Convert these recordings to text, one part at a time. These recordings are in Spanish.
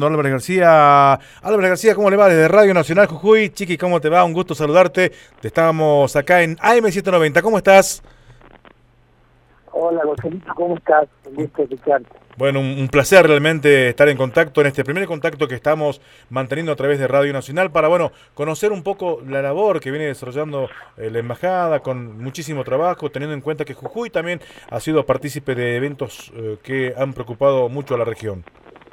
saludando a Álvarez García. Álvarez García, ¿cómo le va? Desde Radio Nacional Jujuy. Chiqui, ¿cómo te va? Un gusto saludarte. Estamos acá en AM790. ¿Cómo estás? Hola, Gonzalito, ¿cómo estás? Un gusto escucharte. Bueno, un placer realmente estar en contacto, en este primer contacto que estamos manteniendo a través de Radio Nacional para, bueno, conocer un poco la labor que viene desarrollando la Embajada con muchísimo trabajo, teniendo en cuenta que Jujuy también ha sido partícipe de eventos que han preocupado mucho a la región.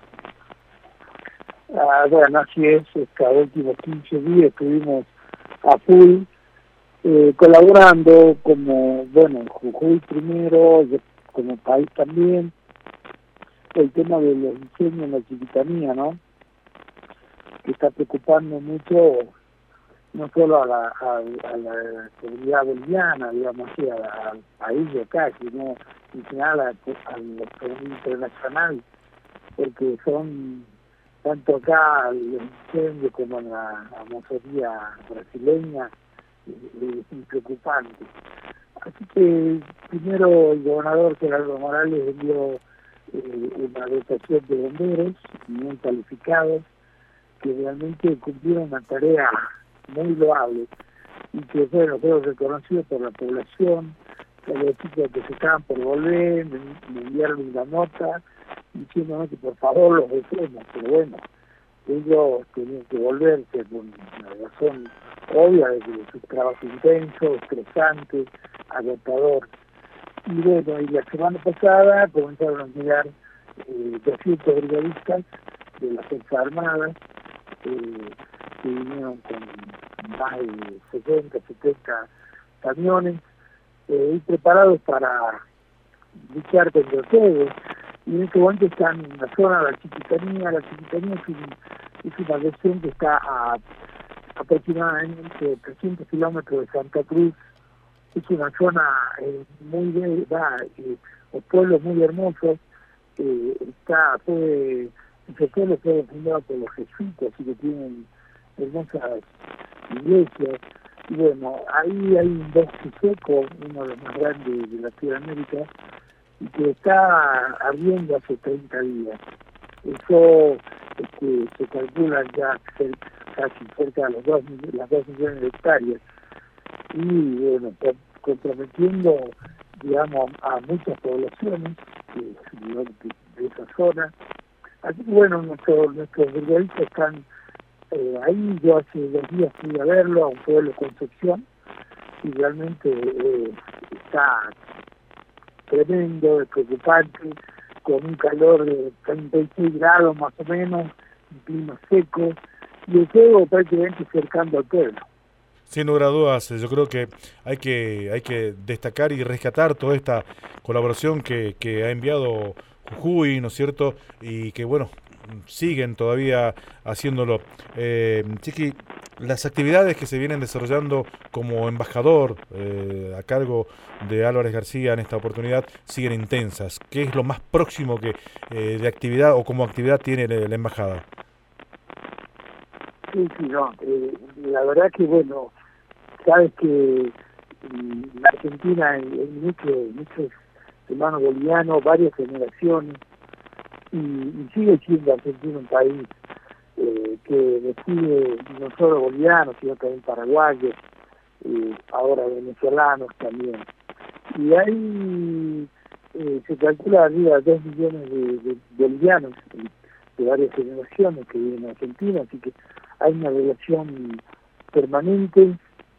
Bueno, así es, estos últimos 15 días estuvimos a full colaborando como, bueno, en Jujuy primero, como país también, el tema de los diseños en la chiquitanía, ¿no? Que está preocupando mucho, no solo a la comunidad boliviana, digamos así, a ellos acá, sino en general a la comunidad internacional, porque son tanto acá los incendios como en la Amazonía brasileña, es preocupante. Así que primero el gobernador Gerardo Morales envió una dotación de bomberos muy calificados que realmente cumplieron una tarea muy loable y que bueno, creo reconocido por la población, que los chicos que se estaban por volver, me enviaron una nota diciéndome que por favor los dejemos, pero bueno, ellos tenían que volverse por una razón obvia de que su trabajo intenso, estresante, agotador. Y bueno, y la semana pasada comenzaron a llegar 200 brigadistas de las Fuerzas Armadas que vinieron con más de 60, 70 camiones y preparados para luchar contra todo. Y en este momento están en la zona de la Chiquitanía. La Chiquitanía es una región que está a aproximadamente 300 kilómetros de Santa Cruz. Es una zona muy bella, los pueblos muy hermosos. Ese pueblo fue fundado por los jesuitas, así que tienen hermosas iglesias. Y bueno, ahí hay un bosque seco, uno de los más grandes de Latinoamérica, y que está ardiendo hace 30 días. Eso se calcula ya casi cerca de las 2 millones de hectáreas. Y bueno, comprometiendo, digamos, a muchas poblaciones de esa zona. Así que bueno, nuestros brigadistas están ahí. Yo hace 2 días fui a verlo, a un pueblo de Concepción, y realmente está tremendo, es preocupante, con un calor de 36 grados más o menos, un clima seco, y el fuego prácticamente cercando al pueblo. Sin lugar a dudas, yo creo que hay que destacar y rescatar toda esta colaboración que ha enviado Jujuy, ¿no es cierto? Y que, bueno, siguen todavía haciéndolo. Chiqui, las actividades que se vienen desarrollando como embajador a cargo de Álvarez García en esta oportunidad siguen intensas. ¿Qué es lo más próximo que de actividad o como actividad tiene la embajada? Sí, no, la verdad que bueno, sabes que en Argentina hay muchos hermanos bolivianos, varias generaciones, y sigue siendo Argentina un país que recibe no solo bolivianos, sino también paraguayos, ahora venezolanos también. Y hay, se calcula arriba de 2 millones de bolivianos de varias generaciones que viven en Argentina, así que hay una relación permanente.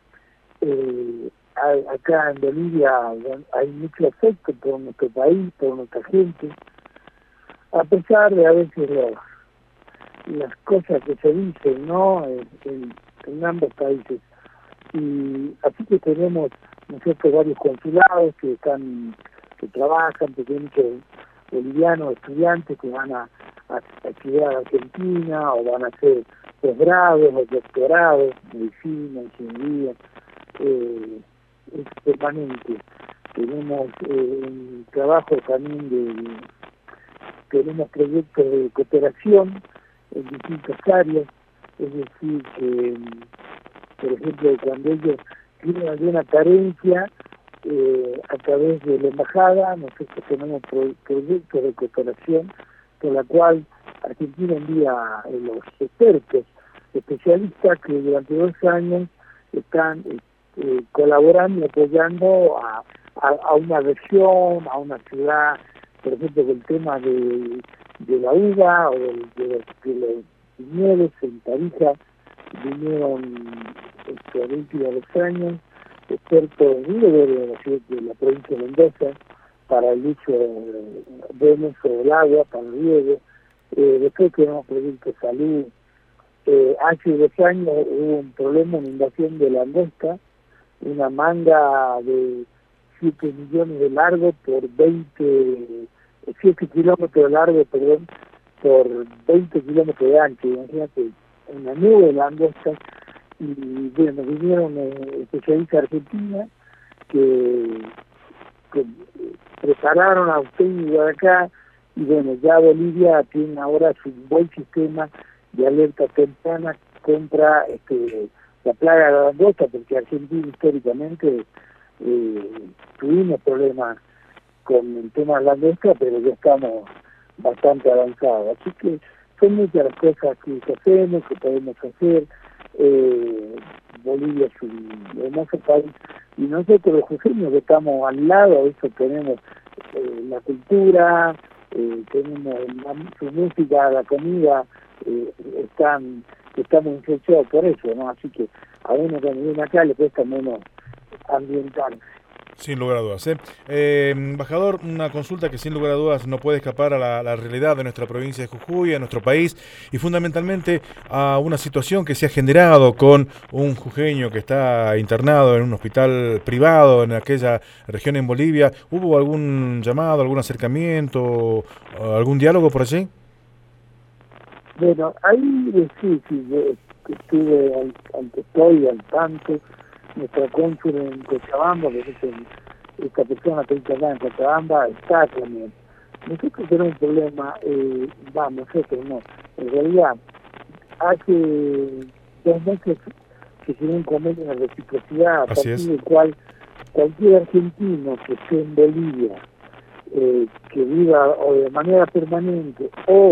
Acá en Bolivia hay mucho afecto por nuestro país, por nuestra gente, a pesar de a veces las cosas que se dicen, ¿no? En ambos países. Y así que tenemos nosotros varios consulados que trabajan, pequeños bolivianos, estudiantes que van a estudiar a Argentina o van a hacer posgrados o doctorados, medicina, ingeniería, es permanente. Tenemos un trabajo también tenemos proyectos de cooperación en distintas áreas, es decir, que por ejemplo cuando ellos tienen alguna carencia a través de la embajada, nosotros tenemos proyectos de cooperación por la cual Argentina envía los expertos, especialistas que durante 2 años están colaborando y apoyando a una región, a una ciudad, por ejemplo, del tema de la uva o de los viñedos en Tarija. Vinieron a 22 años expertos de la provincia de Mendoza para el uso de del agua, para el riego. Después tenemos proyectos de salud. Hace 2 años hubo un problema, una invasión de langosta, una manga de 7 millones de largo por 7 kilómetros de largo, perdón, por 20 kilómetros de ancho. Imagínate, una nube de langosta. Y bueno, vinieron especialistas argentinas que prepararon a usted y de acá, y bueno, ya Bolivia tiene ahora su buen sistema de alerta temprana contra la plaga de la langosta, porque Argentina históricamente tuvimos problemas con el tema de la langosta, pero ya estamos bastante avanzados. Así que son muchas las cosas que hacemos, que podemos hacer. Bolivia es un hermoso país, y nosotros los jujeños que estamos al lado, eso tenemos la cultura, tenemos su música, la comida, estamos influenciados por eso, ¿no? Así que a uno cuando viene acá le cuesta menos ambiental. Sin lugar a dudas. Embajador, una consulta que sin lugar a dudas no puede escapar a la realidad de nuestra provincia de Jujuy, a nuestro país, y fundamentalmente a una situación que se ha generado con un jujeño que está internado en un hospital privado en aquella región en Bolivia. ¿Hubo algún llamado, algún acercamiento, algún diálogo por allí? Bueno, ahí sí, estoy al tanto. Nuestra cónsul en Cochabamba, que es esta persona que está en Cochabamba, está también. Nosotros tenemos un problema, nosotros no. En realidad, hace 2 meses que se dio un convenio de reciprocidad, a partir del cual cualquier argentino que esté en Bolivia, que viva o de manera permanente o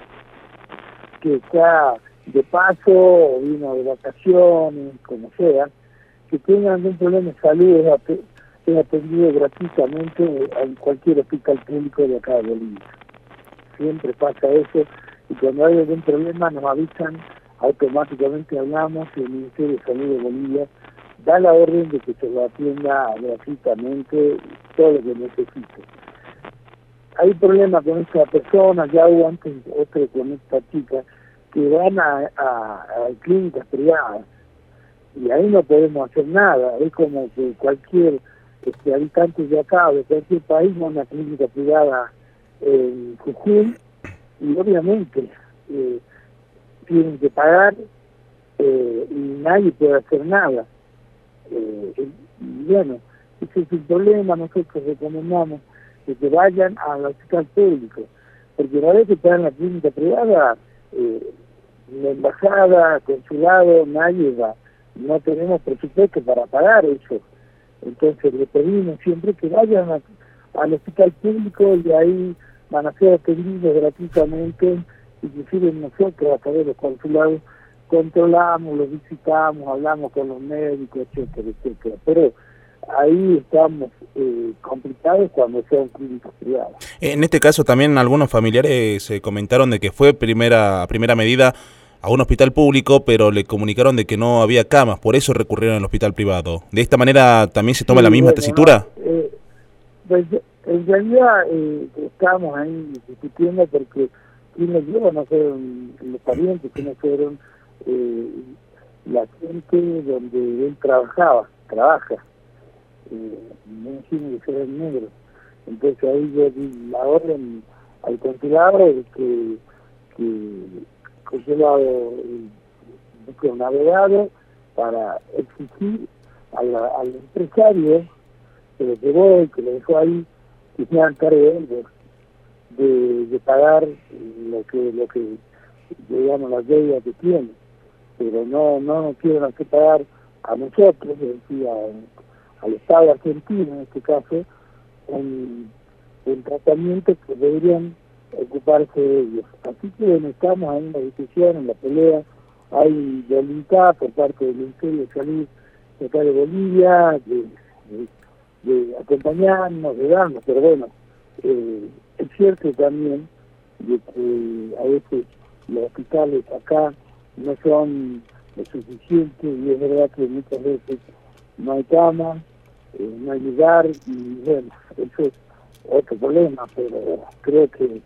que está de paso o vino de vacaciones, como sea, que tengan algún problema de salud es atendido gratuitamente en cualquier hospital público de acá de Bolivia. Siempre pasa eso, y cuando hay algún problema nos avisan, automáticamente hablamos, y el Ministerio de Salud de Bolivia da la orden de que se lo atienda gratuitamente todo lo que necesite. Hay problemas con esta persona, ya hubo antes otro con esta chica, que van a clínicas privadas, y ahí no podemos hacer nada. Es como que cualquier habitante de acá o de cualquier país va a una clínica privada en Jujuy, y obviamente tienen que pagar, y nadie puede hacer nada. Y bueno, ese es el problema. Nosotros recomendamos que vayan al hospital público, porque una vez que están en la clínica privada, la embajada, consulado, nadie va. No tenemos presupuesto para pagar eso. Entonces le pedimos siempre que vayan al hospital público, y ahí van a ser atendidos gratuitamente. Inclusive nosotros, a través de los consulados, controlamos, los visitamos, hablamos con los médicos, etcétera, etcétera. Pero ahí estamos complicados cuando sean clínicas privadas. En este caso también algunos familiares comentaron de que fue primera medida a un hospital público, pero le comunicaron de que no había camas, por eso recurrieron al hospital privado. ¿De esta manera también se toma la misma tesitura? Pues en realidad estamos ahí discutiendo, porque quienes llevan no fueron los parientes, que no fueron la gente donde él trabaja. Me imagino que era el negro. Entonces ahí yo di la orden al consulado de que consulado busque un abogado para exigir al empresario que lo llevó y que lo dejó ahí, que se hagan cargo de ellos, de pagar lo que digamos las deudas que tiene, pero no quieren hacer pagar a nosotros, es decir, al Estado argentino en este caso, un tratamiento que deberían ocuparse de ellos. Así que bueno, estamos en la discusión, en la pelea, hay voluntad por parte del Ministerio de Salud de acá de Bolivia, de acompañarnos, de darnos, pero bueno, es cierto también de que a veces los hospitales acá no son lo suficiente y es verdad que muchas veces no hay cama, no hay lugar y bueno, eso es otro problema, pero creo que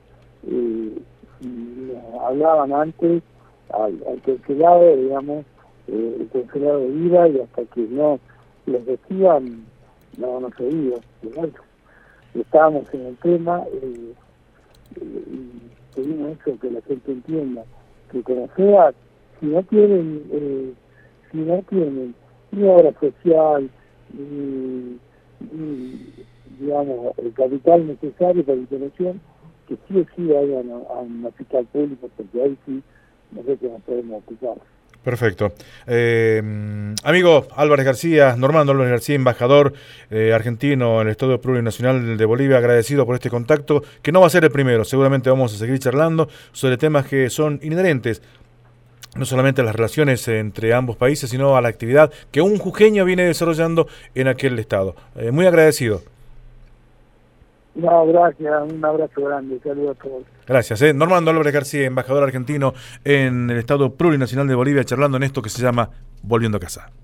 hablaban antes al congelado, digamos, el congelado de vida y hasta que no los reciban no se iba. Bueno, estábamos en el tema y pedimos eso, que la gente entienda, que como sea, si no tienen ni obra social, ni digamos, el capital necesario para la intervención, que sí o sí vayan a un hospital público, porque ahí sí nosotros nos podemos ocupar. Perfecto. Amigo Álvarez García, Normando Álvarez García, embajador argentino en el Estado Plurinacional de Bolivia, agradecido por este contacto, que no va a ser el primero, seguramente vamos a seguir charlando sobre temas que son inherentes no solamente a las relaciones entre ambos países, sino a la actividad que un jujeño viene desarrollando en aquel estado. Muy agradecido. No, gracias, un abrazo grande, saludos a todos. Gracias. Normando Álvarez García, embajador argentino en el Estado Plurinacional de Bolivia, charlando en esto que se llama Volviendo a Casa.